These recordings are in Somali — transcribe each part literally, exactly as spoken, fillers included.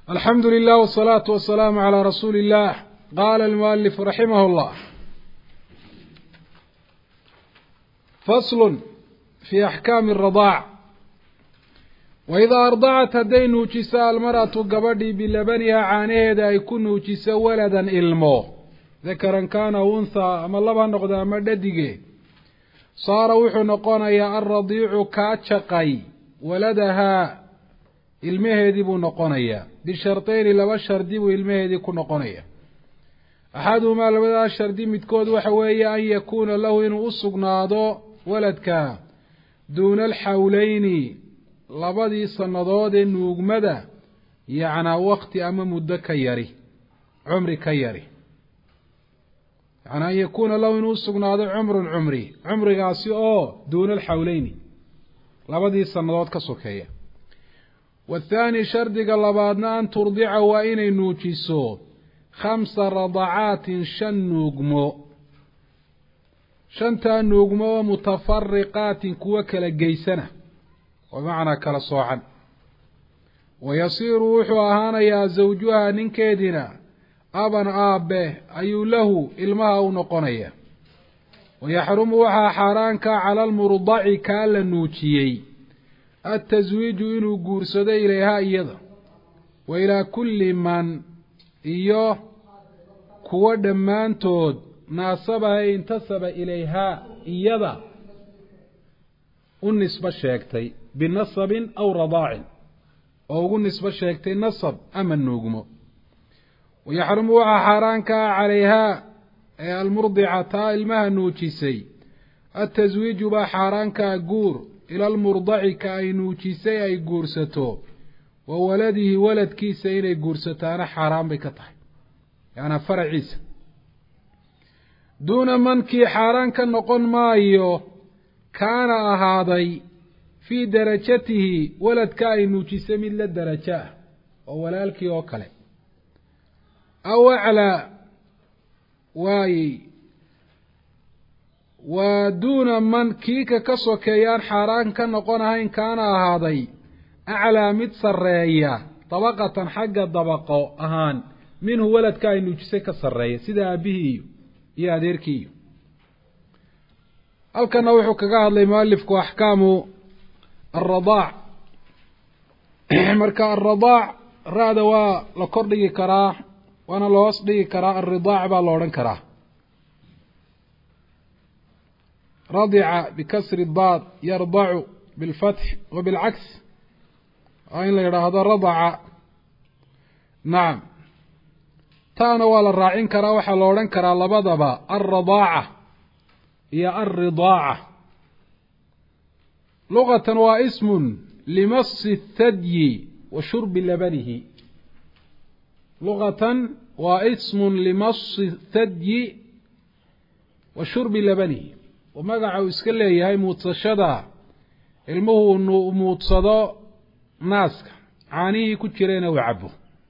الحمد لله والصلاة والسلام على رسول الله. قال المؤلف رحمه الله: فصل في أحكام الرضاع. وإذا أرضعت هدي نوجسا المرأة قبدي بلبنها عانيدا يكون نوجسا ولدا إلمو ذكرا كان أنثى أما الله بانقضى مددقه صار وحو نقونيا الرضيع كاتشقي ولدها المهدي بو نقونيا بشرطين لبا شردي والمهدي كو نقونيا أحدهما لبدا شردي متكود وحوية أن يكون له إنه أسقناضو ولدك دون الحولين labadii sannadood ee nuugmada yacnaa waqti ama muddo ka yari cumri ka yari yacnaa an yakuuna lahu inuu sugnaado cumrun cumri cumrigaasi oo duuna alxawleyni labadii sannadood ka sokeeya wathaani shardiga labaadna an turdica waa inay nuujiso khamsa radacaatin shan nuugmo shantaa nuugmo oo mutafariqaatin kuwa kala geysana ومعنى كلا صوعا ويصير وحو أهانيا زوجها ننكيدنا أبا آبه أي له إلمها ونقنيا ويحرم وحا حارانك على المرضع كالا نوتيي التزويج إنه قرصد إليها إيضا وإلى كل من إيوه كوى دمان تود ناصبها انتصب إليها إيضا النسبة شاكتي بنصب أو رضاع أو النسبة شاكتي نصب أما النوغم ويحرم وحا حارانك عليها المرضعة المها نوتيسي التزويج بحارانك قور إلى المرضع كأي نوتيسي أي قورستو وولده ولد كيسين أي قورستان حرام بكطح يعني فرع عيسى دون من كي حارانك نقن مايو كان أهاضي في درجته ولد كاي نوجيسه من الدرجة وولالك يوكله أو على واي ودون من كيك كسو كيان حاران كنقونها إن كان أهاضي أعلى متسرية طبقة حق الضبقة أهان منه ولد كاي نوجيسه كسرية سيدا به يا ديركي halkana wuxuu kaga hadlay muallifku ahkaamu الرضاع marka الرضاع raada waa la kordhigi karaa wana la hoos dhigi karaa الرضاع baa la oran karaa رضع بكسر الضاد يرضع بالفتح وبالعكس أين لا يراهد رضع نعم تانا ولا الراعين كرا وحا la oran karaa labadaba الرضاعة هي الرضاعة لغة واسم لمص الثدي وشرب لبنه لغة واسم لمص الثدي وشرب لبنه ومقع اسكاليه هاي موتصشدا المهو انه موتصدا ناسك عانيه كتشرين وعبه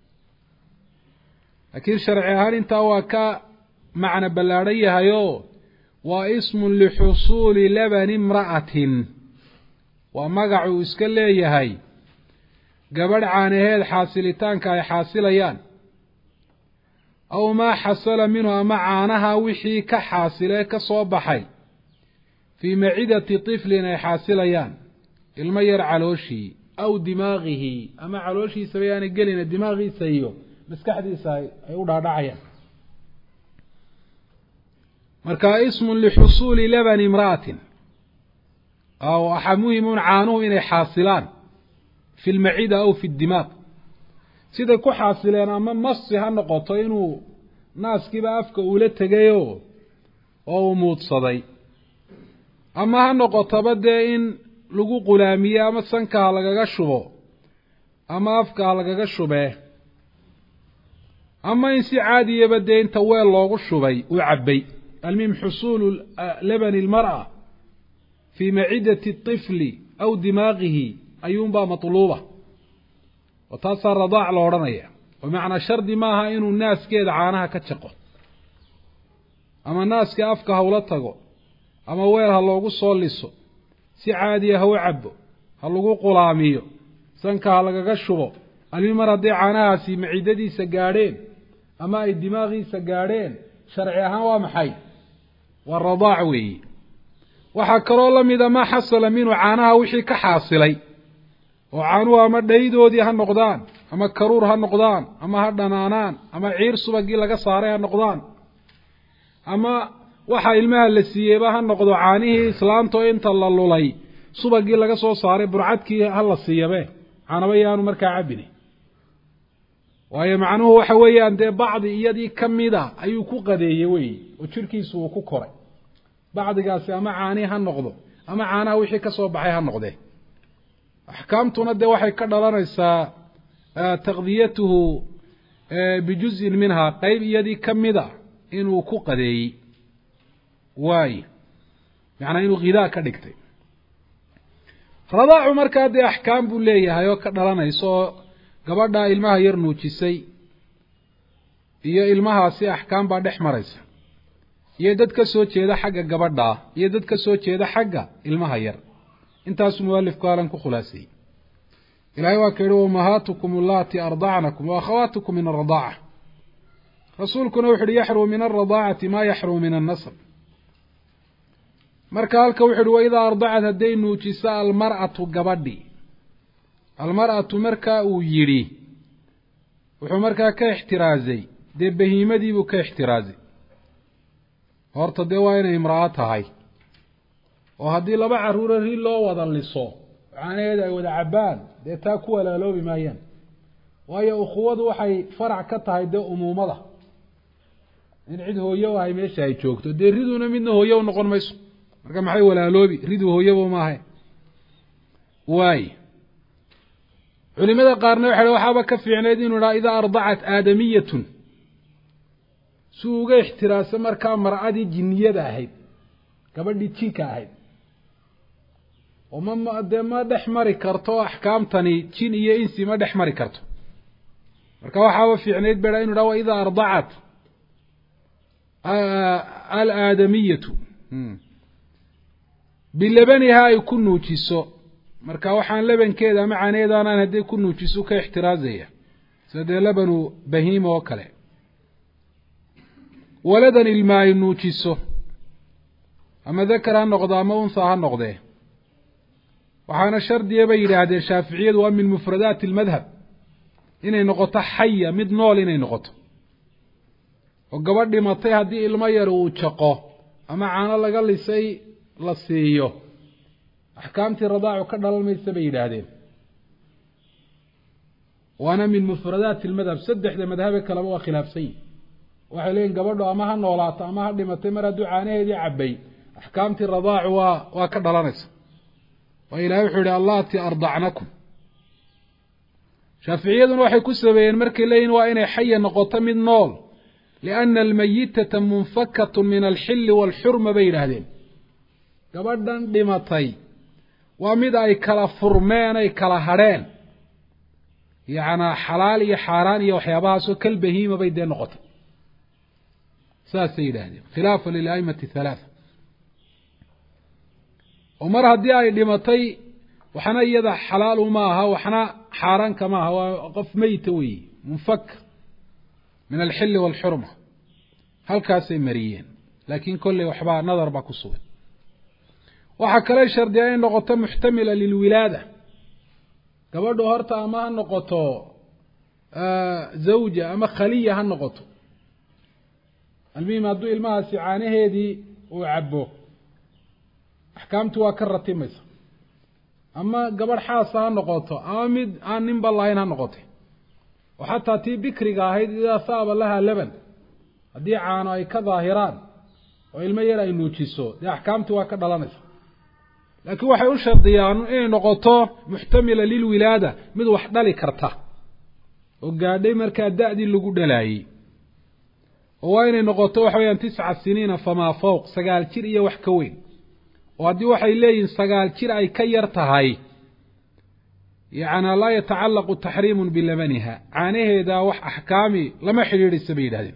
لكن شرعي هل انت واكا معنى بلاريه هايو واسم لحصول لبن امرأة ومقع اسكاليه هاي قبل عانيه حاصلتان كاي حاصليان أو ما حصل منه معانها وحي كحاصله كصوبحي في معدة طفل حاصليان المير علوشي أو دماغه أما علوشي سبيان قلنا دماغي سيو بس كحدي ساي أيودا دعيا مركا اسم لحصول لبن امرأة أو أحمهم عانوه إني حاصلان في المعدة أو في الدماغ sida ku xaasileen ama masi ha noqoto inuu naaskiiba afka ula tagayo oo muudsaday ama ha noqoto bade in lagu qulaamiyo ama sanka lagaga shubo ama afka lagaga shubee ama in si caadi ah bade inta weel loogu shubay u cabay almim husul laban almar'a fi ma'idati at-tifl aw dimaghihi ayumba matluba وتصار رضاع لورانيا ومعنى شرد ماها إنه الناس كيد عانها كتشقو أما الناس كأفكها ولا تقو أما ويرها اللوغو صوليسو سي عادية هو عبو هلوغو قلاميو سنكها لغا شبو المر هدي عاناهاسي معدديسا gaadheen ama ay dimaaqiisa gaadheen sharci ahaan waa maxay waa radaac weeye waxa kaloo la mid ah ma xasala minhu caanaha wixii ka xaasilay oo caanuhu ama dhaydoodii ha noqdaan ama karuur ha noqdaan ama ha dhanaanaan ama ciir subagii laga saaray ha noqdaan ama waxa ilmaha la siiyeyba ha noqdo caanihii islaanto inta la lulay subagii laga soo saaray burcadkii ha la siiyabe caanaba yaanu markaa cabini waayo macnuhu waxa weeyaan dee bacdi iyadii ka mid a ayuu ku qadeeyey wey oo jirkiisu uu ku koray bacdigaasi ama caani ha noqdo ama caanaha wixii ka soo baxay ha noqdee axkaamtuna dee waxay ka dhalanaysaa taqdiyatuhu bijuz'in minhaa qayb iyadii ka mid a inuu ku qadeeyey waayo macnaa inuu ghidaa ka dhigtay radaacu markaa dee axkaam buu leeyahay oo ka dhalanayso oo gabadha ilmaha yar nuujisay iyo ilmahaasi axkaam baa dhex maraysa iyo dad ka soo jeeda xagga gabadha iyo dad ka soo jeeda xagga ilmaha yar intaas muallifku alan ku khulaasay ilaahay waa keenay ummahatukum allati arda'nakum wa akhawatukum min ar-radaa'a rasuulkuna wuxuu yaxrumu min ar-radaa'ati ma yaxrumu min an-nasab marka halka wuxuu wayda arda'at haday nuujisa al-mar'atu gabadhi al-mar'atu marka uu yiri wuxuu markaa ka ixtiraazay dee bahiimadii buu ka ixtiraazay horta dee waa inay imra'a tahay oo haddii laba caruura ri loo wada liso caanaheeda ay wada cabaan dee taa ku walaaloobi maayaan waayo ukhuwadu waxay farac ka tahay dee umuumada in cid hooyo ay meesha ay joogto dee riduna midna hooyo u noqon mayso marka maxay walaaloobi ridu hooyaba ma ahay waay culimada qaarna waxay waxaaba ka fiicneed inuu raa ida ardacat aadamiyatun suuga ixtiraasa markaa mar'adii jinniyada ahayd gabadhii jinka ahayd oo ma dee ma dhex mari karto axkaamtani jin iyo insi ma dhex mari karto marka waxaaba fiicneyd baa inuu raa ida ardacat al-aadamiyatu bilabaniha ay ku nuujiso marka waxaan labankeeda ama caaneedaan haday ku nuujiso ka ixtiraazaya sida labanu bahiima oo kale waladan ilmaa nuujiso ama dakar ha noqdo ama unsa ha noqdee waxaana shardiya bay yidhaahdeen shaaficiyadu waa min mufradaati almadhab inay noqoto xaya mid nool inay noqoto oo gabadh dhimatay haddii ilmo yar uu jaqo ama caano laga lisay la siiyo axkaamtii radaacu ka dhalan maysa bay yidhaahdeen waana min mufradaati almadhab saddexda madhabe kaleba waa khilaafsan yihin waxay leeyihin gabadho ama ha noolaato ama ha dhimatay mar hadduu caanaheedii cabay axkaamtii radaacu waa waa ka dhalanaysa waa ilahay wuxuu yihi allati ardacnakum shaaficiyaduna waxay ku sabeeyeen markay leeyihin waa inay xaya noqoto mid nool liana almayitata munfakatu min alxilli waalxurma bay yidhaahdeen gabadhan dhimatay waa mid ay kala furmeen ay kala hadheen yacnaa xalaal iyo xaaraan iyo waxyaabahaasoo kal bahiima bay dee noqotay saasay yidhaahdeen khilaafa lilaimati halaatha oo mar haddii ay dhimatay waxna iyada xalaalu ma aha waxna xaaraanka ma aha waa qof meyta weeye munfak min alxilli waalxurma halkaasay mariyeen laakiin kolley waxbaa nadar baa ku sugan waxaa kale shardiya inay noqoto muxtamila lilwilaada gabadhu horta ama ha noqoto zawja ama khaliya ha noqoto almuhim hadduu ilmahaasi caanaheedii uu cabo axkaamtu waa ka ratimaysa ama gabadh xaasa ha noqoto ama mid aan ninba lahayn ha noqotay oo xataa tii bikriga ahayd idaa saaba lahaa laban haddii caano ay ka daahiraan oo ilmo yar ay nuujiso dee axkaamtii waa ka dhalanaysa laakiin waxay u shardiyaan inay noqoto muxtamila lilwilaada mid wax dhali karta oo gaadhay markaa da'dii lagu dhalaayey oo waa inay noqoto waxa weeyaan tisca siniina famaa fawq sagaal jir iyo wax ka weyn oo haddii waxay leeyihin sagaal jir ay ka yar tahay yacnaa laa yatacallaqu taxriimun bilabaniha caanaheedaa wax axkaami lama xidhiidhaysa bay yidhahdeen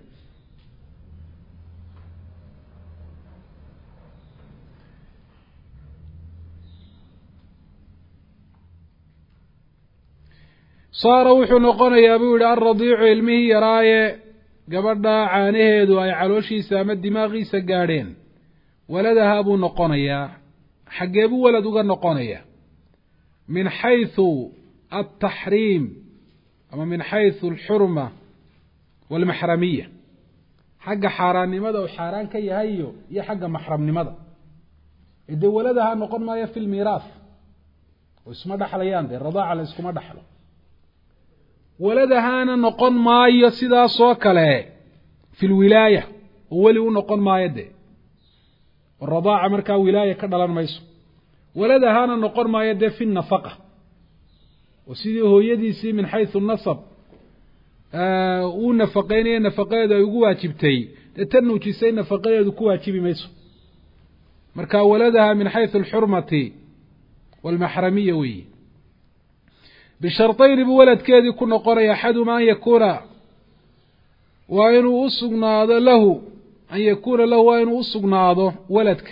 saara wuxuu noqonayaa buu yihi alradiicu ilmihii yaraaye gabadha caanaheedu ay calooshiisa ama dimaaqiisa gaadheen waladahaa buu noqonayaa xaggee buu walad uga noqonaya min xayثu altaxriim ama min xayثu alxurma waalmaxramiya xagga xaaraannimada uu xaaraan ka yahay iyo iyo xagga maxramnimada dee waladahaa noqon maayo fi lmiiraas oo isma dhexlayaan dee radaaca la iskuma dhexlo waladahaana noqon maayo sidaasoo kale fi lwilaaya oo weli u noqon maayo dee radaaca markaa wilaaya ka dhalan mayso waladahaana noqon maayo dee fi nafaqa oo sidii hooyadiisii min xayثu nasab uu nafaqeynaya nafaqadeedu ay ugu waajibtay dee tan nuujisay nafaqadeedu ku waajibi mayso marka waladaha min xayثu alxurmati waalmaxramiya weeye bisharطayni buu waladkeedii ku noqonaya axaduma an yakuuna waa inuu usugnaado lahu an yakuuna lahu waa inuu usugnaado waladka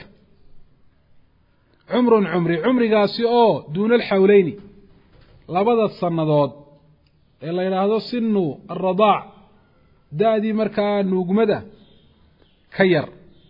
cumrun cumri cumrigaasi oo duuna alxawleyni labada sannadood ee la yidhaahdo sinu alradaac da-dii markaa nuugmada ka yar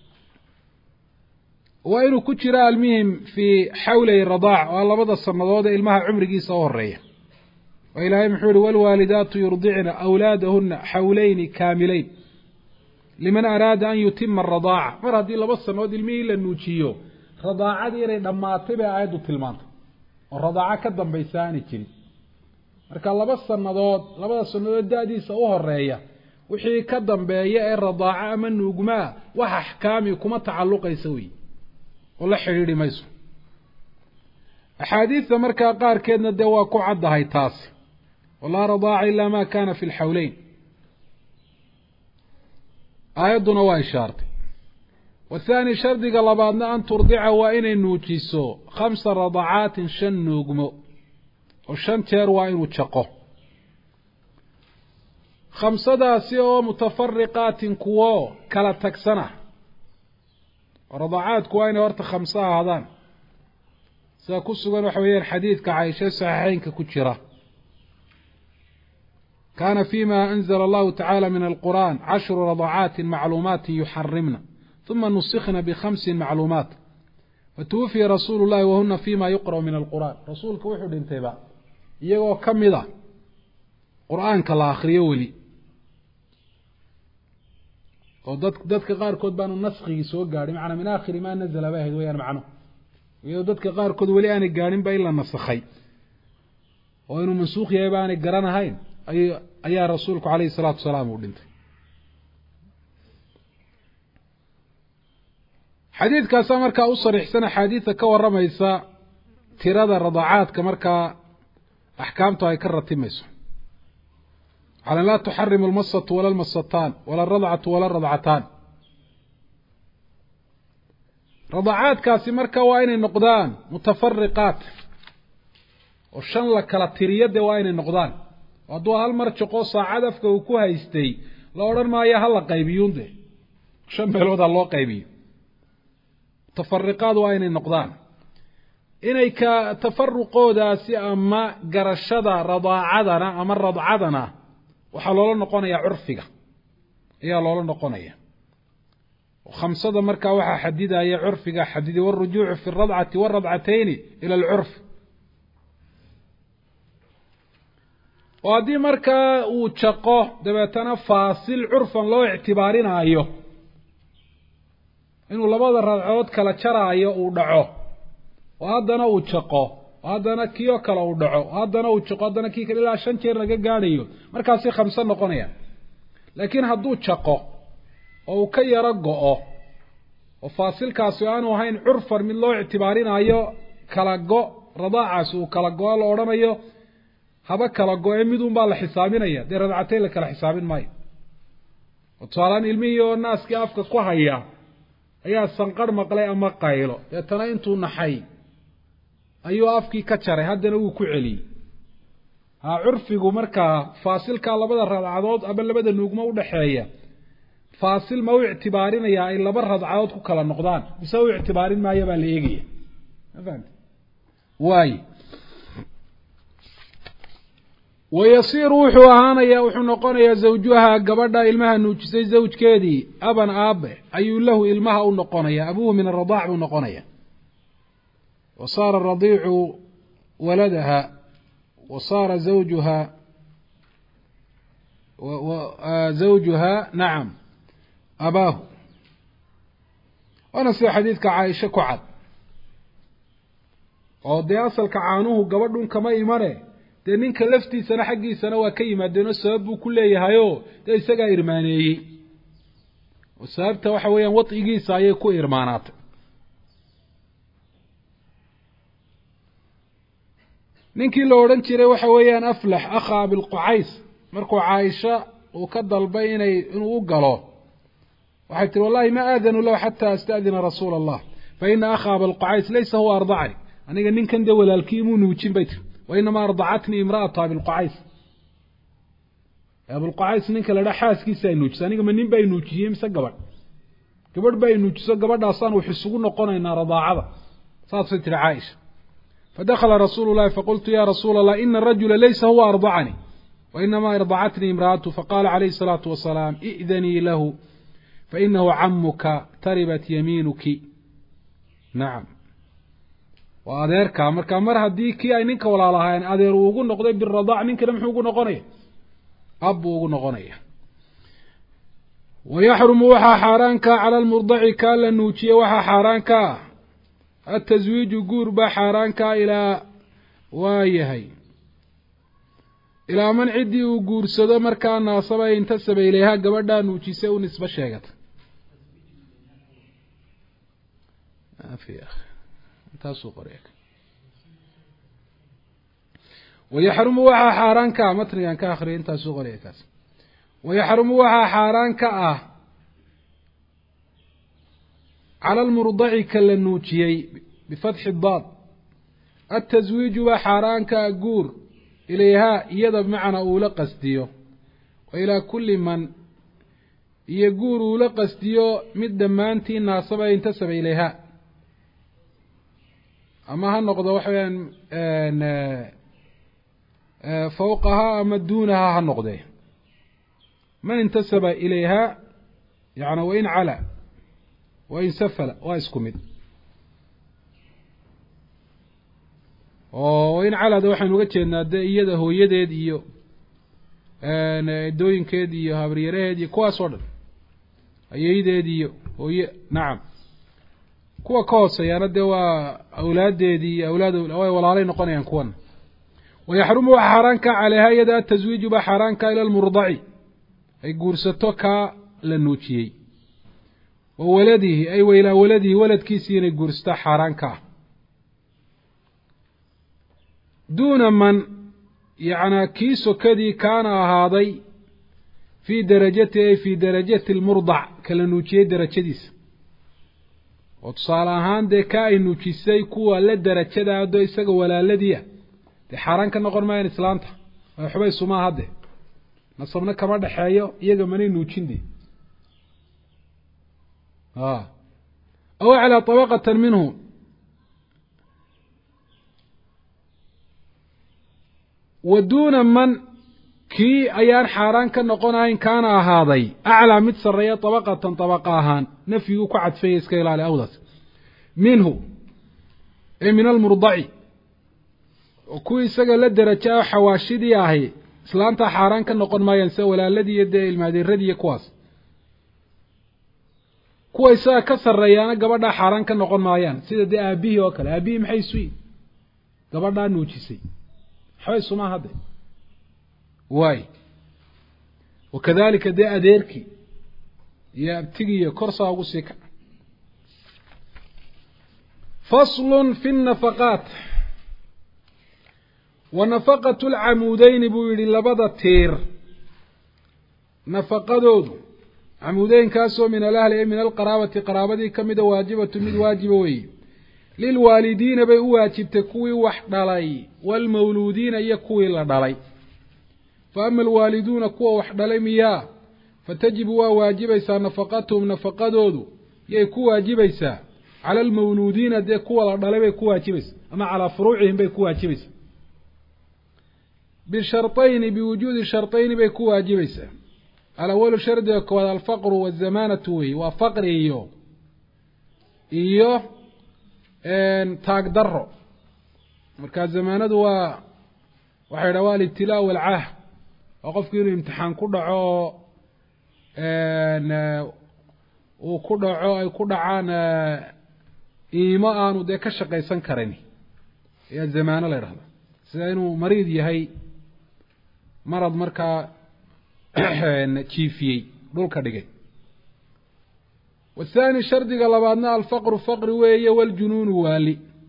waa inuu ku jiro almuhim fii xawlay radaac waa labada sannadood ee ilmaha cumrigiisa u horeeya oo ilaahay muxuu yihi waalwaalidaatu yurdicna awlaadahuna xawleyni kaamileyn liman araada an yutima aradaaca mar haddii laba sannadood ilmihii la nuujiyo radaacadii inay dhammaatay bay aayaddu tilmaantay oo radaaco ka dambaysa aanay jirin marka laba sannadood labada sannadood da-diisa u horeeya wixii ka dambeeya ee radaaco ama nuugmaa wax axkaami kuma tacalluqaysa wey oo la xidhiidhi mayso axaadiidta markaa qaarkeedna dee waa ku caddahay taasi walaa radaaca ilaa ma kana fi lxawleyn aayadduna waa ishaartay wathaani shardiga labaadna an turdica waa inay nuujiso khamsa radacaatin shan nuugmo oo shan jeer waa inuu jaqo khamsadaasi oo mutafariqaatin kuwo kala tagsana radacaadku waa inay horta khamso ahaadaan sida ku sugan waxa weeyaan xadiidka caaisha saxiixeynka ku jira kaana fima anzala allahu tacaala min alqur'an cashru radacaatin macluumaatin yuxarimna uma nusikna bikhamsin macluumaat watuwufiya rasuulu llahi wahuna fima yuqra'u min alqur'an rasuulka wuxuu dhintayba iyagoo ka mid a qur'aanka la akriyo weli oo dad dadka qaarkood baanu naskigii soo gaadhin macnaa min aakhiri maa nazala bay ahayd wayaan macno iyadoo dadka qaarkood weli aanay gaadhin ba in la nasakhay oo inuu mansuukh yahay ba aanay garanahayn ay ayaa rasuulku calayhi salaatu wasalaam uu dhintay xadiidkaasa markaa u sariixsan axaadiidta ka warramaysa tirada radacaadka markaa axkaamtu ay ka ratimayso على لا تحرم المصة ولا المصتان ولا الرضعة ولا الرضعتان رضعات كاسي مركا وين النقدان متفرقات وشان لك التريد وين النقدان وضو هالمرشقو صاعدفك وكوها يستي لو رن ما يهلا قيبيون ده شان بلود الله قيبي تفرقات وين النقدان إنك تفرقو داسي أما قرشدا رضاعدنا أما رضعدنا waxaa loola noqonayaa curfiga ayaa loola noqonaya khamsada markaa waxaa xadidaya curfiga xadidi warujuucu fi اradcati waradcatayni ila alcurf oo haddii markaa uu jaqo dabeetana faasil curfan loo ictibaarinaayo inuu labada radcood kala jaraayo uu dhaco oo haddana uu jaqo haddana kiyo kale uu dhaco haddana uu jaqo haddana kii kale ilaa shan jeer laga gaadhayo markaasi khamso noqonaya laakiin hadduu jaqo oo uu ka yaro go-o oo faasilkaasi aanu ahayn curfan mid loo ictibaarinaayo kala go radaacaasi uu kala go-o la odhanayo haba kala go-e midun baa la xisaabinaya dee radcateyn la kala xisaabin maayo oo tusaalaan ilmihii oo naaskii afka ku haya ayaa sanqarh maqlay ama qaylo deetana intuu naxay ayuu afkii ka jaray haddana wuu ku celiyey ha curfigu markaa faasilkaa labada radcadood ama labada nuugmo udhaxeeya faasil ma u ictibaarinayaa ay laba radcadood ku kala noqdaan mise u ictibaarin maayo baa la eegaya ma fahamti waayo ويصير وحو أهانيا وحو نقونيا زوجها قبضا إلمها نوجسي زوج كيدي أبا آب أي له إلمها ونقونيا أبوه من الرضاع ونقونيا وصار الرضيع ولدها وصار زوجها وزوجها نعم أباه. ونسي حديثك عائشة كعب ودي أصل كعانوه قبضون كما إيمانه dee ninka laftiisana xaggiisana waa ka yimaadeen oo sabab buu ku leeyahayo dee isagaa irmaaneeyey oo sababta waxa weeyaan wadcigiisa ayay ku irmaanaatay. ninkii la odhan jiray waxa weeyaan aflax akha abilqucays markuu caaisha uu ka dalbay inay inuu u galo waxay tiri wallahi ma aadanu lahu xataa asta'dina rasuula allah fa ina akha abilqucays laysa huwa ardacani aniga ninkan dee walaalkii imuu nuujin bay tiri وإنما أرضعتني امرأة أبي القعيس أبو القعيس نينك لدى حاسكي سينوج سانيك من نين باي نوجيه مسا قبر قبر باي نوجيه قبر داستان وحسقون نقونا إنا رضاعة صاد ستر عائشة فدخل رسول الله فقلت يا رسول الله إن الرجل ليس هو أرضعني وإنما أرضعتني امرأته فقال عليه الصلاة والسلام ائذني له فإنه عمك تربت يمينك. نعم وأذيرك مركا مر هدي كي أي نينك ولا لهاين أذير وجو نقضي بالرضاع نينك لم يجو نقنيه أب وجو نقنيه. ويحرم وحى حارانك على المرضع كالا نوتي وحى حارانك التزويج قرب حارانك إلى وايهي إلى من عدي وقور سدا مركا ناصبا ينتسب إليها قبدا نوتي سيو نسبة شاقت ما في أخي تاسو قريك. ويحرم وحى حارانك متريان كاخرين تاسو قريك. ويحرم وحى حارانك آه على المرضع كالنوتيي بفتح الضاد التزويج وحارانك أقور إليها يضب معنا أولى قصديو وإلى كل من يقور أولى قصديو مد مانتي ناصبا ينتسب إليها أما هالنقضة وحيا فوقها أما دونها هالنقضة من انتسب إليها يعني وإن على وإن سفل وإسكمد وإن على ده وحين وقتش إن يده هو يده ديو دوين كديو هبريره دي كواس ورد يده ديو هو نعم كوا كوس يعني ده وأولاد دي أولاد ولا عليه نقنيان كون. ويحرم حرانك عليها يد التزويج بحرانك إلى المرضع أي جورستك للنوتي وولده أي وإلى ولده ولد كيسين جورستا حرانك دون من يعني كيسو كذي كان هذا في درجته في درجة المرضع كلنوتي درجة ديس وتصال ahaan de ka ay nuujisay kuwa la darajada ado isaga walaaladiya de xaraan ka noqon maayeen islaanta way xubay suma hade nasabna kama dhaxeeyo iyaga manay nuujindi ah aw ala tabaqatan minhu ودون من كي ayaan xaraan ka noqonayn kana ahaaday a'la mid sareeya tabaqatan tabaqahan nafyu ku cadfay iska ilaali awdas minhu ay min al-murda'i ku isaga la daraja xawaashidii ahi islaanta xaraan ka noqon maayeen sa walaaladii yada ilmaadirradii kuwaas kuwa isaga ka sareeyana gabadha xaraan ka noqon maayaan sida de aabihi oo kale aabihi maxay suuy gabadha nuujisay xay suma hade واي وكذلك دي أديركي يا بتجي كرسة وقصيك. فصل في النفقات. ونفقة العمودين بويل لبضة تير نفقة دود عمودين كاسو من الأهل من القرابة قرابة كمد واجبة من واجبوي للوالدين بواجب تكوي وحدالي والمولودين يكوي لدالي. فأما الوالدون كوا وحدالي مياه فتجب واجبيسا نفقتهم نفقة دود يكو واجبيسا على المولودين دي كوا لدالي بيكو واجبيس أما على فروعهم بيكو واجبيس. bisharطayni biwujuudi sharطayni bay ku waajibaysaa. alawalu shardiga koowaad alfaqru waazamaanatu wey, waa faqri iyo iyo taag daro. markaa zamaanadu waa waxay dhaha waa alibtilaa walcaah, waa qofku inuu imtixaan ku dhaco uu ku dhaco ay ku dhacaan iimo aanu dee ka shaqaysan karin ayaa zamaano la ydhahda, sida inuu mariid yahay, marad markaa jiifiyey dhulka dhigay. wathani shardiga labaadna alfaqru faqri weeye, waljunuunu waali,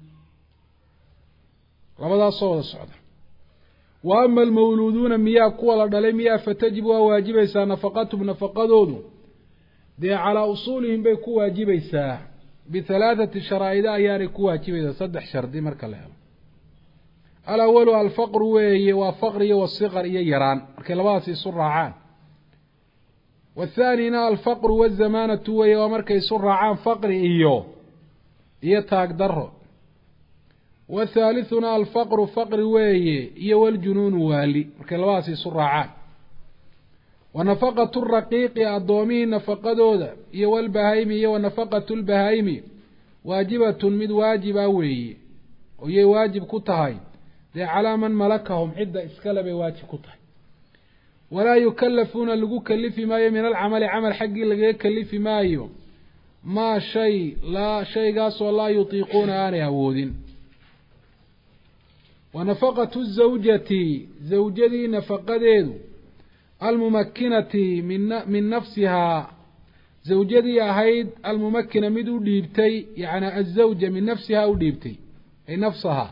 labadaasoo wada socda. wa ama almawluuduuna miyaa kuwa la dhalay miyaa fatajib waa waajibaysaa nafaqatuhum nafaqadoodu dee calaa usuulihim bay ku waajibaysaa bihalaathati sharaa'ida ayaanay ku waajibaysaa, saddex shardi marka la helo. alawalu alfaqru weeye, waa faqri iyo wasiqar iyo yaraan markay labadaasi isu raacaan. wathaanina alfaqru waazamaanatu weeye, waa markay isu raacaan faqri iyo iyo taag daro. wathaalithuna alfaqru faqri weeye iyo waljunuunu waali markay labadaasi isu raacaan. wa nafaqatu raqiiqi addoomihii nafaqadooda iyo walbahaymi iyo wa nafaqatu lbahaymi waajibatun mid waajiba weeye, oyay waajib ku tahay dee calaa man malakahum cidda iskale bay waajib ku tahay. walaa yukallafuuna lagu kalifi maayo min alcamali camal xaggii lagaga kalifi maayo maa shay laa shaygaasoo laa yutiiquuna aanay awoodin. wa nafaqatu zawjati zawjadii nafaqadeedu almumakinati min min nafsihaa, zawjadii ahayd almumakina mid u dhiibtay, yacni azawja min nafsihaa u dhiibtay ay nafsahaa,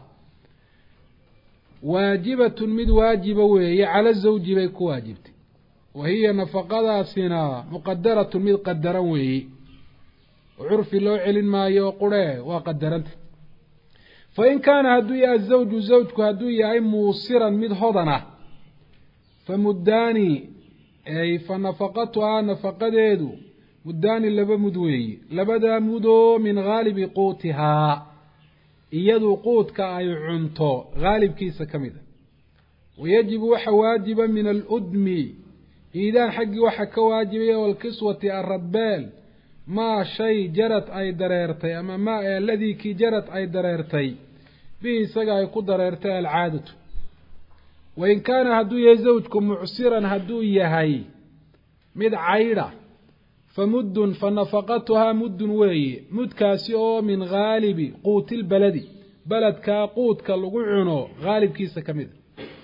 waajibatun mid waajiba weeye cala zawji bay ku waajibtay. wa hiya nafaqadaasina muqadaratun mid qadaran weeye, oo curfi loo celin maayo oo qurhe waa qadaranta. fain kaana hadduu yahay azawju zawjku hadduu yahay muusiran mid hodan ah, famuddaani ay fa nafaqatuhaa nafaqadeedu muddaani laba mud weeye, labadaa mudoo min haalibi quutihaa iyadu quudka ay cunto haalibkiisa ka mid a. wayajibu waxa waajiba min aludmi iidaan xaggii waxa ka waajibaya, walkiswati aradbeel maa shay jarad ay dareertay ama maa aladii kii jarad ay dareertay bihi isaga ay ku dareertay alcaadatu. wain kaana hadduu yahay zawjku mucsiran hadduu yahay mid caydha, famuddun fa nafaqatuhaa muddun weeye, mudkaasi oo min haalibi quuti lbaladi beledkaa quudka lagu cuno haalibkiisa ka mid a.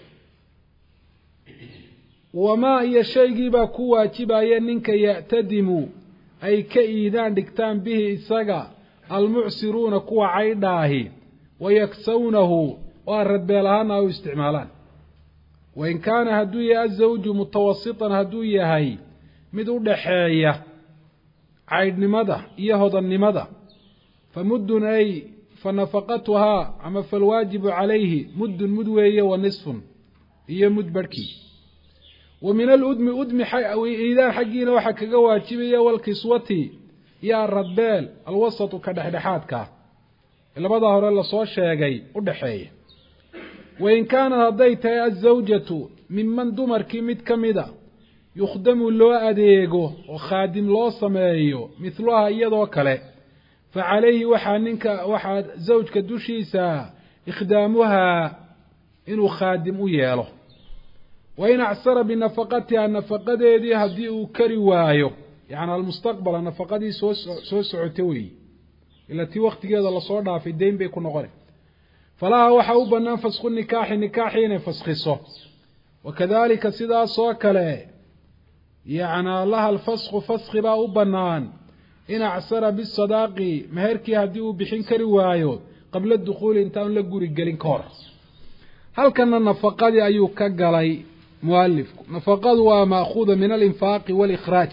wamaa iyo shaygiibaa ku waajibaya ninka ya'tadimu ay ka iidaan dhigtaan bihi isaga almucsiruuna kuwa caydhaahi, wayaksawnahu oo aradbeel ahaana ay u isticmaalaan. wain kaana hadduu yahay azawju mutawasitan hadduu yahay mid u dhaxeeya caydhnimada iyo hodannimada, famuddun ay fa nafaqatuhaa ama falwaajibu calayhi muddun mud weeye wa nisfun iyo mud barhkii. wa min aludmi udmi iidaan xaggiina waxaa kaga waajibaya walkiswati iyo aradbeel alwasatu ka dhexdhexaadkaa labadaa hore lasoo sheegay u dhaxeeya. wain kaanad hadday tahay azawjatu minman dumarkii mid ka mida yukhdamu loo adeego oo khaadim loo sameeyo mithluha iyadoo kale, fa calayhi waxaa ninka waxaa zawjka dushiisa ikhdaamuhaa inuu khaadim u yeelo. wain acsara binafaqatiha nafaqadeedii haddii uu kari waayo, yacni almustaqbala nafaqadii soo soo socota weeye, ila tii waktigeeda lasoo dhaafay deyn bay ku noqona, falaha waxaa u bannaan fasku nikaaxi nikaaxi inay faskhiso. wakadalika sidaasoo kale yacnaa laha alfasku faski baa u bannaan in acsara bisadaaqi meherkii haddii uu bixin kari waayo qabla dukhuuli intaan la guri gelin ka hor. halkana nafaqadii ayuu ka galay mualifku. nafaqadu waa maakuuda min alinfaaqi waalikhraaj.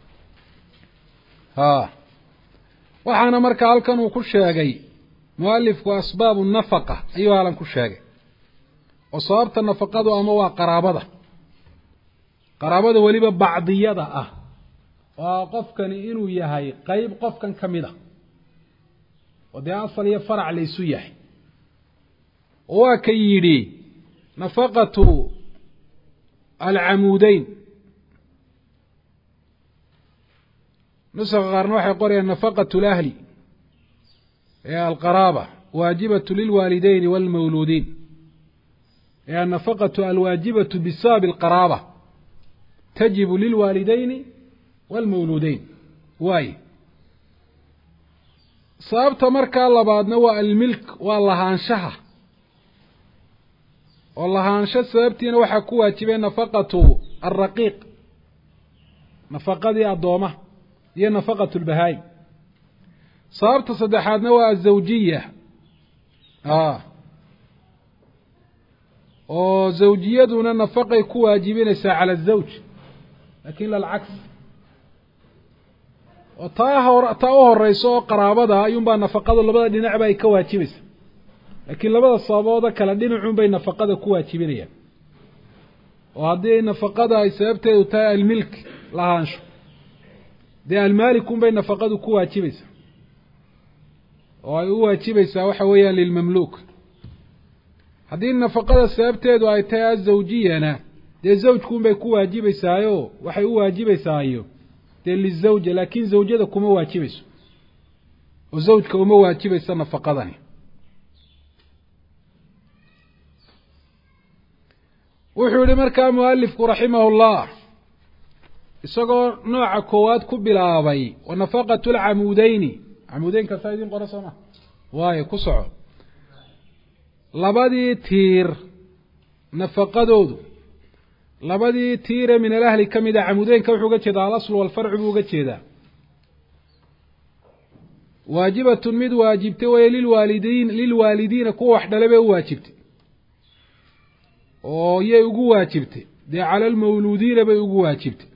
ha waxaana marka halkan uu ku sheegay mualifku asbaabu nafaqa ayuu halan ku sheegay, oo sababta nafaqadu ama waa qaraabada qaraabada weliba bacdiyada ah, waa qofkani inuu yahay qeyb qofkan ka mid a oo dee asal iyo farac laysu yahay. oo waa ka yidhi نفقة العمودين نسخ غارنوح يقول النفقة الأهل هي القرابة واجبة للوالدين والمولودين هي النفقة الواجبة بسبب القرابة تجب للوالدين والمولودين واي sababta markaa labaadna waa almilk waa lahaanshaha oo lahaansho sababtiina waxaa ku waajibay nafaqatu alraqiiq nafaqadii addooma iyo nafaqatu lbahaay sababta saddexaadna waa azawjiya ah oo zawjiyaduna nafaqay ku waajibinaysaa cala azawj laakiin lalcaks oo taa hor taa u horeyso oo qaraabada ayuunbaa nafaqada labada dhinacba ay ka waajibaysa laakiin labada sababooda kala dhinacuun bay nafaqada ku waajibinayaan oo haddii nafaqada ay sababteedu tahay almilk lahaansho dee almaalikun bay nafaqadu ku waajibaysaa oo ay u waajibaysaa waxa weeyaan lilmamluuk haddii nafaqada sababteedu ay tahay azawjiyana dee zawjkuun bay ku waajibaysaayo waxay u waajibaysaayo dee lizawja laakiin zawjada kuma waajibayso oo zawjka uma waajibaysa nafaqadani wuxuu yihi markaa mualifku raximahu llah isagoo nooca koowaad ku bilaabay wa nafaqatu lcamuudeyni camuudeynka saa idin qora soo ma waayo ku soco labadii tiir nafaqadoodu labadii tiire min alahli ka mid a camuudeynka wuxuu uga jeedaa alaslu walfarcu buu uga jeedaa waajibatun mid waajibtay waye lilwaalidiin lilwaalidiina kuwa wax dhale bay u waajibtay oo yay ugu waajibtay dee cala almawluudiina bay ugu waajibtay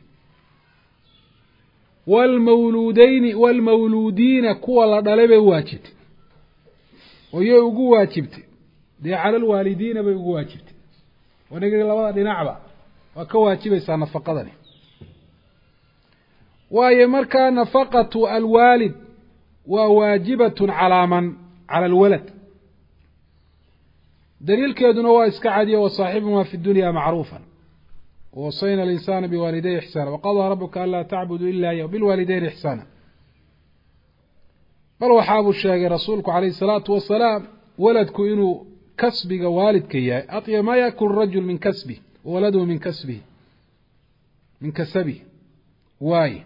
waalmawluudeyni waalmawluudiina kuwa la dhalay bay u waajibtay oo yay ugu waajibtay dee cala alwaalidiina bay ugu waajibtay wanagi labada dhinacba waa ka waajibaysaa nafaqadani waayo markaa nafaqatu alwaalid waa waajibatun calaa man cala alwalad daliilkeeduna waa iska cadiya wasaaxibumaa fi dunya macruufan wawasayna alinsaana biwaalidayhi ixsaana waqadaa rabuka anlaa tacbuduu ila iyahu bilwaalidayni ixsaana bal waxaabuu sheegay rasuulku calayhi salaatu wasalaam waladku inuu kasbiga waalidka yahay aطya maa yakul rajul min kasbih wawaladuhu min kasbihi min kasabihi waaye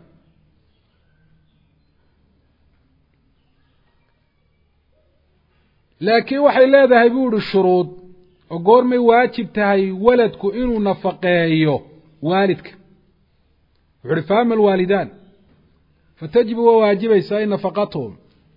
laakiin waxay leedahay buu ihi shuruud oo goormay waajib tahay waladku inuu nafaqeeyo waalidka wuxu uhi faama alwaalidaan fatajibu waa waajibaysaa in nafaqatuhum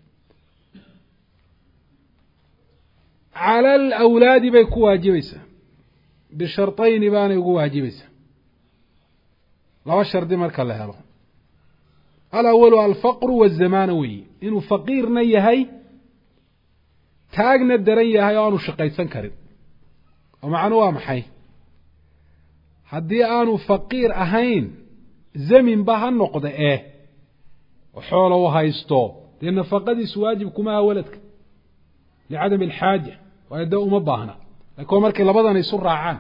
cala alawlaadi bay ku waajibaysaa bishartayni baanay ugu waajibaysaa laba shardi marka la helo alawalu alfaqru waazamaana weyi inuu faqiirna yahay taagna daran yahay oo aanu shaqaysan karin oo macnu waa maxay haddii aanu faqiir ahayn zaminba ha noqda eh oo xoolo u haysto dee nafaqadiisu waajib kuma aha waladka licadami alxaaja waayo dee uma baahna laakiin markay labadan isu raacaan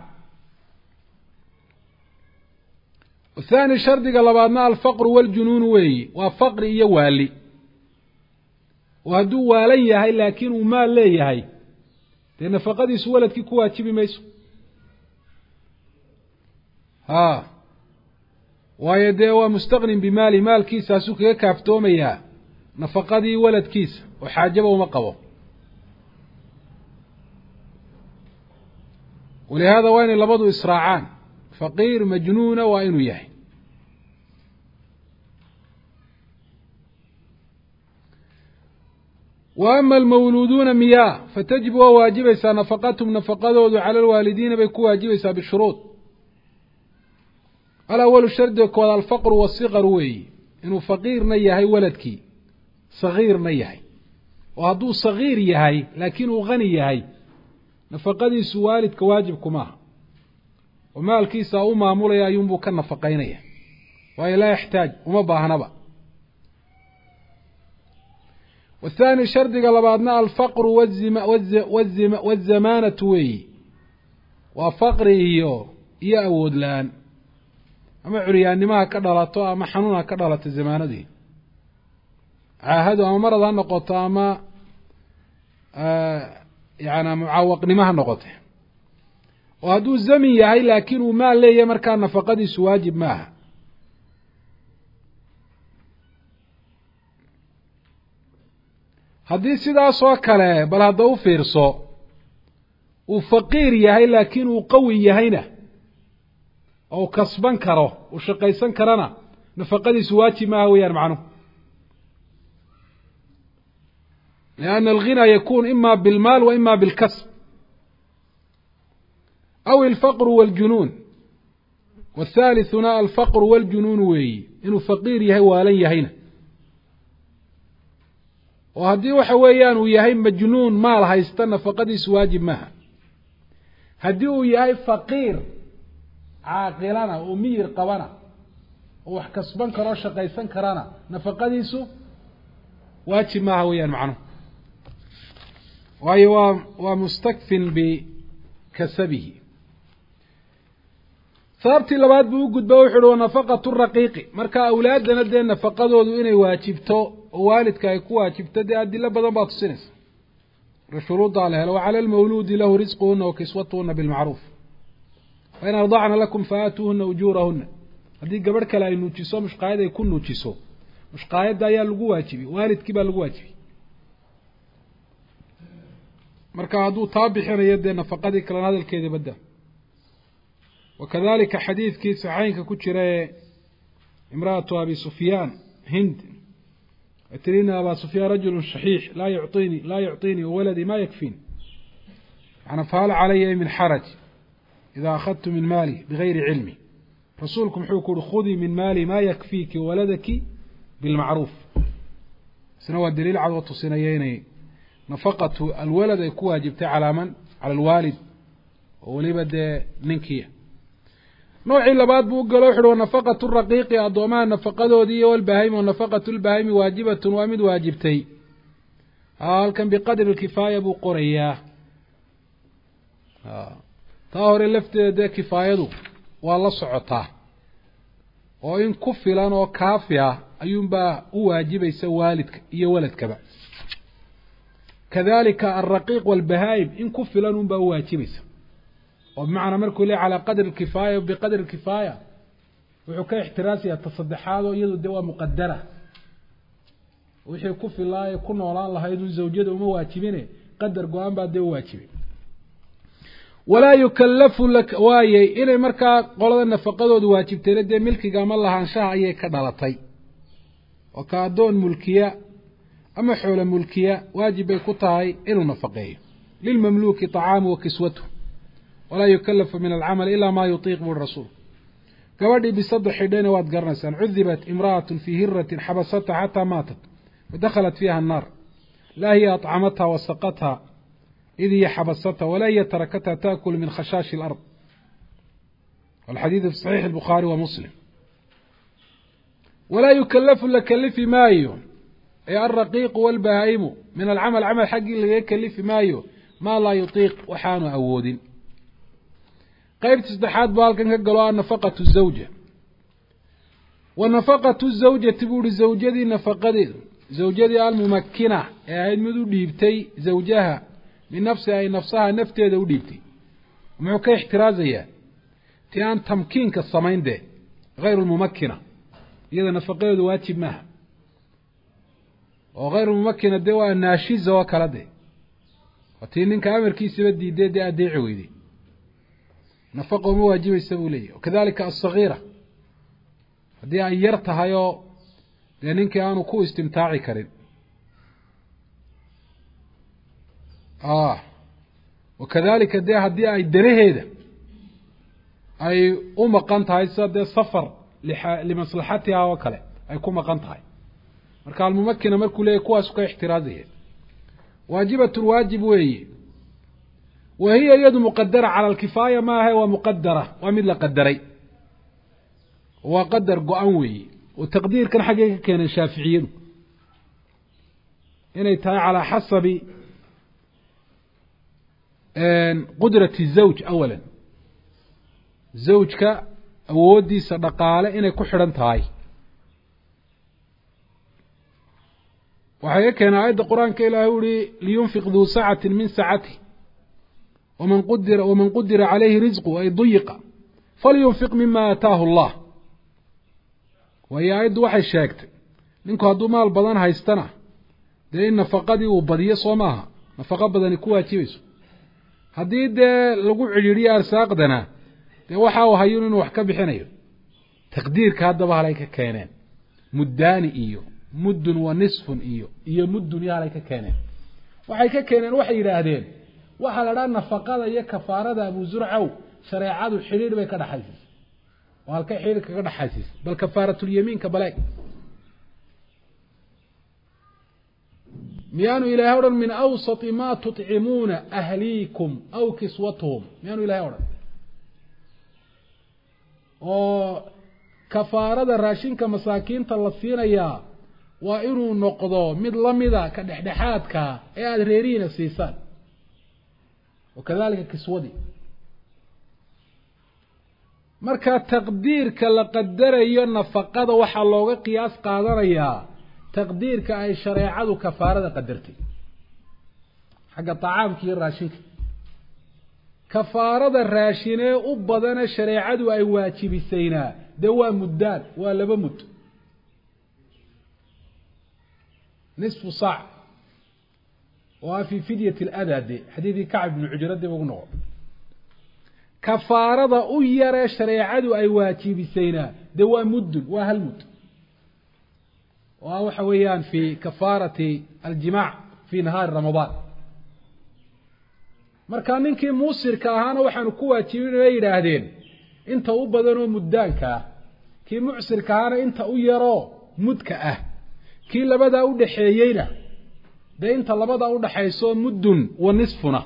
thaani shardiga labaadna alfaqru waljunuunu weeyi waa faqri iyo waali oo hadduu waalan yahay laakiin uu maal leeyahay dee nafaqadiisu waladkii ku waajibi mayso ha waayo dee waa mustaqnin bimaali maalkiisaasuu kaga kaaftoomayaa nafaqadii waladkiisa oo xaajaba uma qabo walihaada waa inay labadu israacaan faqiir majnuuna waa inuu yahay wa ama almawluuduuna miyaa fatajibu waa waajibaysaa nafaqatuhum nafaqadoodu cala alwaalidiina bay ku waajibaysaa bishuruud alawalu shardiga kooda alfaqru waasiqar weeyi inuu faqiirna yahay waladkii sagiirna yahay oo hadduu sagiir yahay laakiin uu hani yahay nafaqadiisu waalidka waajibku maaha oo maalkiisa u maamulaya ayuunbuu ka nafaqaynaya waayo laa yaxtaaj uma baahnaba والثاني شرطiga labaadna alfaqru wazamaanatu weeyi waa faqri iyo iyo awood la-aan ama curyaannimaha ka dhalato ama xanuunha ka dhalato zamaanadii caahadu ama marad ha noqoto ama yani mucaawaqnimo ha noqote oo hadduu zamin yahay laakiin uu maal leeyahay markaa nafaqadiisu waajib maaha haddii sidaas oo kale bal hadda u fiirso uu faqiir yahay laakiin uu qawi yahayna oo kasban karo uu shaqaysan karana nafaqadiisu waajib maaha weeyaan macnuhu لأن الغنى يكون إما بالمال وإما بالكسب أو الفقر والجنون والثالث هنا الفقر والجنون وي إنه فقير يهي والن يهينا وهدي وحويان ويهي مجنون مال هيستنى فقديس واجب معها هدي ويهي فقير عاقلنا ومير قوانا وحكسبان كرا شقيسان كرانا نفقديسو واجب معها ويان معنه وهي ومستكف بكسبه sababtii labaad buu u gudba wuxuu uu nafaqatu raqiiqi marka awlaadana de nafaqadoodu inay waajibto oo waalidka ay ku waajibto de adilla badan baa tusinaysa rashuruuda la helo wala almawlud lahu rizquhunna wa kiswatuhunna bil ma'ruf wa in arda'na lakum faatuhunna ujurahunna hadii gabadh kale ay nuujiso mushqaayad ay ku nuujiso mushqaayada ayaa lagu waajibi waalidkii baa lagu waajibi marka haduu taabixinayo de nafaqadii kala hadalkeeda badda وكذلك حديث كي صحيح كجرى امرأة أبي سفيان هند اترينا أبا سفيان رجل شحيح لا يعطيني لا يعطيني ولدي ما يكفيني أنا فهل علي من حرج إذا أخذت من مالي بغير علمي رسولكم حكوا خذي من مالي ما يكفيك ولدك بالمعروف سنوى الدليل على وتصينيين نفقة الولد يكون واجبت على من على الوالد ولبد ننكيه نوعي لباد بو قالوا حلو نفقة الرقيق أضومان نفقة دي والبهيم ونفقة البهيم واجبة وامد واجبتي هل كان بقدر الكفاية بو قرية طاهر اللفت ده كفاية دو والله صعطاه وإن كفلان وكافية أيوم با واجب يسوالدك إيا ولدك با كذلك الرقيق والبهايم إن كفلان با واجب يسوالدك وبمعنى مركو لي على قدر الكفاية وبقدر الكفاية وحكا احتراسي التصدحات ويدو الدواء مقدرة وحي كفي الله يكون ولا الله يدو الزوجية وما واجبينه قدر قوان بعد دواء واجبين ولا يكلف لك وايي إلي مركا قولة النفقات ودو واجبتين دي ملكي قام الله عن شاء ايه كدالتي وكادون ملكية أما حول ملكية واجب يكتاي إلو نفقيه للمملوك طعام وكسوته ولا يكلف من العمل إلا ما يطيق بالرسول كوادي بصدح حدين واد قرنسان عذبت امرأة في هرة حبستها حتى ماتت ودخلت فيها النار لا هي أطعمتها وسقتها إذ هي حبستها ولا هي تركتها تأكل من خشاش الأرض والحديث في صحيح البخاري ومسلم ولا يكلف لكلف مايو أي الرقيق والبهائم من العمل عمل حق اللي يكلف مايو ما لا يطيق وحان أود قيب تصدحات بالكن كقلوا نفقة الزوجة ونفقة الزوجة تقول الزوجة دي نفقة دي زوجة دي الممكنة يعني مدو ديبتي زوجها من نفسها أي نفسها نفتي دو ديبتي ومعوكي احترازية تيان تمكين كالصمين دي غير الممكنة إذا نفقة دي واجب معها وغير الممكنة دي والناشيزة وكلا دي وتينين كامر كيسي بدي دي دي أدي عويدي نفقه مواجب السبولية وكذلك الصغيرة هذه أيرتها يو لأنك أنا كو استمتاعي كريم آه وكذلك دي هذه أي دريه هذا أي أم قنتها يصد سفر لح... لمصلحتها وكله أي كم قنتها مركا الممكنة مركو ليه كواس كي احترازية واجبة الواجب وهي وهي يد مقدرة على الكفاية ما هي مقدرة ومثل قدري وقدر قوي وتقدير كان حقيقة كان الشافعيين هنا يتهي على حسب قدرة الزوج أولا zawjka awoodiisa dhaqaale inay ku xidhan tahay. waxay ka keenay aayadda qur-aanka ilaahay u yihi liyunfiq duu sacatin min sacatihi waman qudira waman qudira calayhi risqu ay duyiqa falyunfiq mima aataahu allah. waayo aayaddu waxay sheegtay ninku hadduu maal badan haystana dee in nafaqadii uu badiyo soo maaha, nafaqo badani ku waajibayso. haddii dee lagu cidhiidhiyo arsaaqdana dee waxa uu hayo inuu wax ka bixinayo. taqdiirka haddaba halay ka keeneen muddaani iyo muddun wa nisfun iyo iyo muddun iyo halay ka keeneen. waxay ka keeneen waxay yidhaahdeen waxaa la dhaa nafaqada iyo kafaarada abu zurcow shareecadu xidhiidh bay ka dhaxaysiisay. oo halkay xidhiidh kaga dhaxaysiisay bal kafaaratulyamiinka baleeg miyaanu ilaahay odhan min awsati maa tutcimuuna ahliikum aw kiswatuhum, miyaanu ilahay odhan oo kafaarada raashinka masaakiinta la siinayaa waa inuu noqdo mid lamida ka dhexdhexaadka ee aada reerihiina siisaan. wakadalika kiswadii. marka taqdiirka la qadarayo nafaqada waxaa looga qiyaas qaadanayaa taqdiirka ay shareecadu kafaarada qadartay xagga tacaamka iyo raashinka. kafaarada raashinee u badana shareecadu ay waajibisaynaa dee waa muddaan, waa laba mud. nisfu saac waa fi fidyati aladade xadiidkii kacb ibnu cujra dib ugu noqo. kafaarada u yaree shareecadu ay waajibisaynaa dee waa muddun, waa hal mud. waa waxa weeyaan fi kafaarati aljimaac fi nahaari ramadaan. markaa ninkii muusirka ahaana waxaanu ku waajibin ay yidhaahdeen inta u badanoo muddaanka ah, kii mucsirka ahaana inta u yaroo mudka ah, kii labadaa u dhaxeeyeyna dee inta labadaa u dhaxayso muddun wa nisfuna.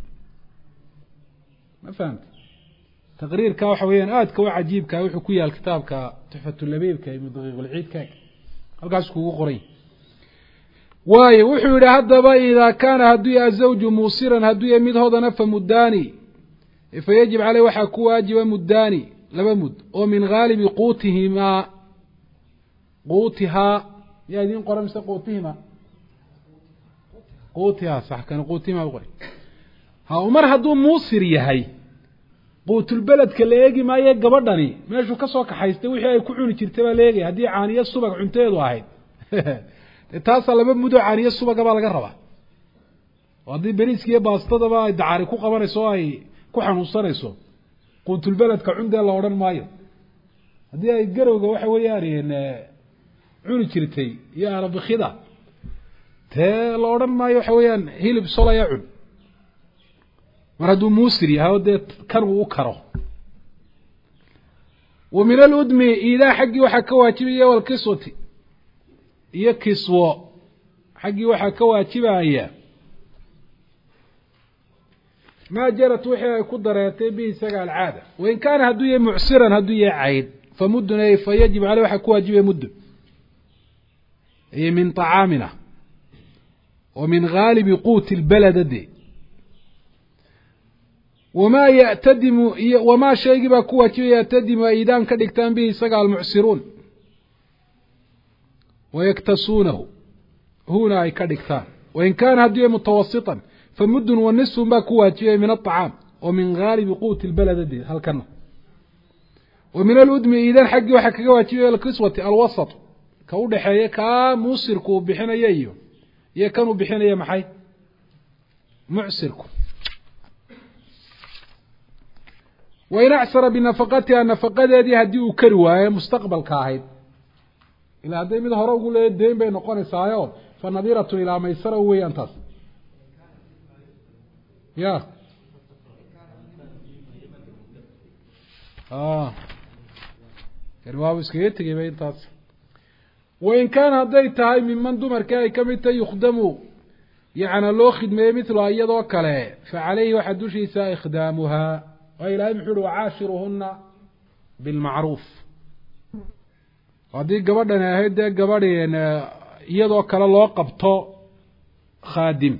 ma fahamta taqriirka waxa weeyaan aadka u cajiibka wuxuu ku yaal kitaabka tuxfatulabiibka ibnu daqiiqulciidka halkaas kugu qoray. waayo wuxuu yidhi haddaba idaa kaana hadduu yahay zawju muusiran hadduu yahay mid hodana fa muddaani fayajib caleyh waxaa ku waajiba muddaani laba mud oo min haalibi quutihimaa quutihaa yaa idiin qoran mise quutihimaa quutihaa sax kan quutihimaa u qoray. ha mar hadduu muusir yahay quutulbeledka la eegi maayo gabadhani meeshuu ka soo kaxaystay wixii ay ku cuni jirtay baa la eegaya. haddii caaniyo subag cunteedu ahayd taasaa laba mudoo caaniyo subaga baa laga rabaa. oo haddii beriiskiiyo baastadaba ay dacaari ku qabanayso o ay ku xanuunsanayso quutulbeledka cundee la odhan maayo. haddii ay garowga waxa weeyaan cuni jirtay iyo arabikida tee la odhan maayo waxa weeyaan hilib solaya cun mar hadduu muusir yahay oo dee kan uu u karo. wa min aludmi iidaa xaggii waxaa ka waajibaya walkiswati iyo kiswo xaggii waxaa ka waajibaya maa jarat wixii ay ku dareetay bihi isaga alcaada. wain kaana hadduu yahay mucsiran hadduu yahay cayd famudun ay fayajib caleyh waxaa ku waajibaya muddun ay min طacaamina wa min haalibi quuti lbeledade wamaa ya'tadimu iyo wamaa shaygii baa ku waajibaya ya'tadimu ay iidaan ka dhigtaan bihi isaga almucsiruun wayaktasuunahu huna ay ka dhigtaan. wain kaana hadduu yahay mutawasiطan famuddun wa nisfun baa ku waajibaya min aلطacaam oo min haalibi quuti lbeledade halkana. wa min aludmi iidaan xaggii waxaa kaga waajibaya alkiswati alwasaط ka u dhaxeeya kaa muusirku uu bixinaya iyo iyo kan uu bixinaya maxay mucsirku. wain acsara binafaqatiha nafaqadeedii haddii uu kari waayo mustaqbalka ahayd ilaa hadday mid hore ugu leeya deyn bay noqonaysaayo fa nadiratun ilaa maysara weeyaan taas. ya kani waabu iskaga tegay ba intaas. wain kaana hadday tahay miman dumarkii ay ka mid tahay yukhdamu yacna loo khidmeeyey midluha iyadoo kale fa caleyhi waxaa dushiisa ikhdaamuhaa. waa ilaahay muxuu uhi wacaashiruhuna bilmacruuf. haddii gabadhani ahayd dee gabadheen iyadoo kale loo qabto khaadim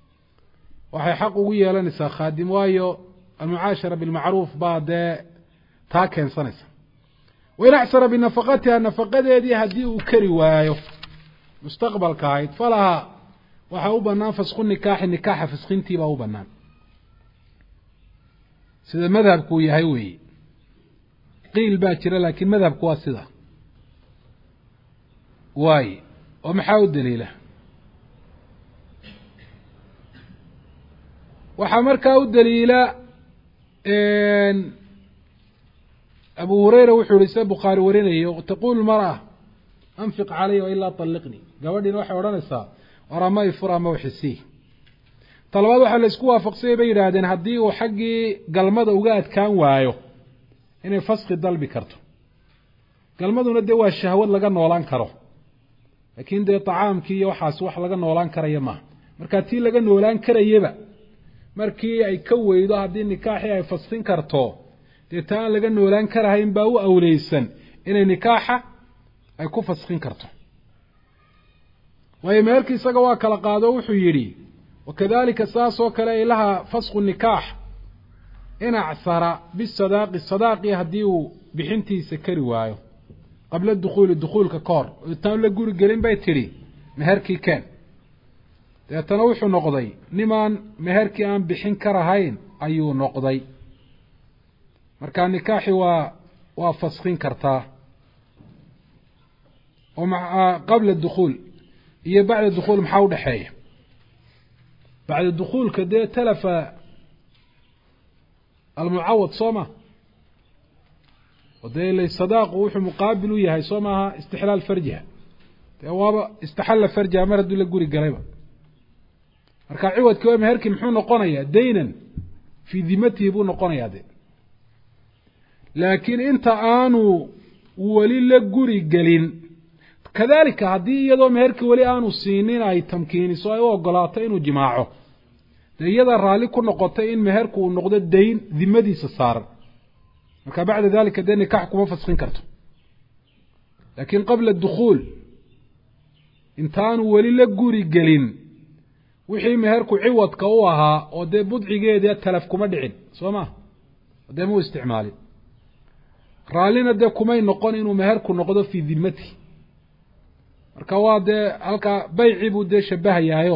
waxay xaq ugu yeelanaysaa khaadim waayo almucaashara bilmacruuf baa dee تاكن سنس وإن أعسر بنفقتها نفقتها دي هدي وكري وايو مستقبل كايد فلها وحاو بنان فسخ النكاح النكاح فسخين تيبا هو بنان سيدا مذهب كوي هايوي قيل باكرة لكن مذهب كوا سيدا واي ومحاو الدليلة وحمركاو الدليلة إن أبو هريرة وحوريسة بخاري ورينيه تقول المرأة أنفق علي وإلا طلقني قوادي نوحي ورانسا ورماي فرا موحسيه طلبات waxa la isku waafaqsay bay yiraahdeen hadii uu xaqi galmada uga adkaan waayo inay fasqi dalbi karto galmaduna de waa shahwad laga noolaan karo laakiin de tacaamkii iyo waxaas wax laga noolaan karayo ma marka tii laga noolaan karayba markii ay ka weydo hadii nikaaxi ay fasqin karto de taan laga noolaan karahayn baa u awleysan inay nikaaxa ay ku fasqin karto way meelkii isaga waa kala qaado wuxuu yiri وكذلك ساسو كلا لها فسخ النكاح إن أعثر بالصداق الصداق يهديه بحنتي سكري وايو قبل الدخول الدخول ككار التام لقول الجرين بيتري مهركي كان تنوح نقضي نمان مهركي أن بحن كرهين أيو نقضي مركان نكاحي و وفسخين كرتاه ومع قبل الدخول هي بعد الدخول محاولة حية بعد الدخول كده تلف المعوض صومه وده اللي الصداق وحو مقابل وياها صومها استحلال فرجها توابا استحل فرجها مرد ولا قوري قريبا مركا عوض كوي مهركي محو نقونيا دينا في ذمته يبو نقونيا دي لكن انت آنو ولي لقوري قلين كذلك هذه يدو مهركي ولي آنو سينين اي تمكيني سواء وقلاتين وجماعه يدا رالي كو نقطه ان مهركو نقده دين ذمديس صار marka بعد ذلك دين نكاح كما فسخين كرتو لكن قبل الدخول انتان ولي لا غوري غلين وحي مهركو عوض كو اها او دي بدعيgeeda تلف كما دحين سوما دي مو استعمالي رالينا دي كما نقون انو مهركو نقده في ذمتي marka waa de halka bayci buu de shabahayayo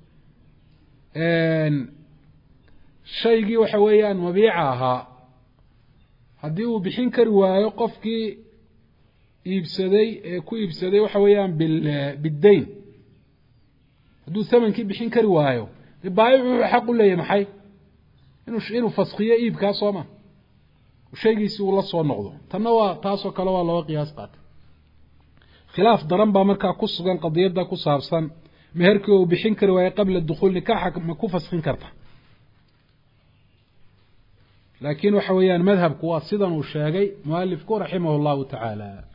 een shaygii waxa weeyaan mabiica ahaa hadii uu bixin kari waayo qofkii iibsaday ee ku iibsaday waxa weeyaan bil bidayn haduu thamankii bixin kari waayo baayicu xaq u leeyahay maxay inuu inuu fasqiyo iibka sooma shaygiisi uu la soo noqdo tanna waa taas oo kale waa loo qiyaas qaat khilaaf daran ba marka ku sugan qadiyada ku saabsan meherkii uu bixin kari waayay qabla dukhul nikaax ma ku fasxin karta laakiin waxa weeyaan madhabku waa sidan uu sheegay muallifku rahimahullahu ta'ala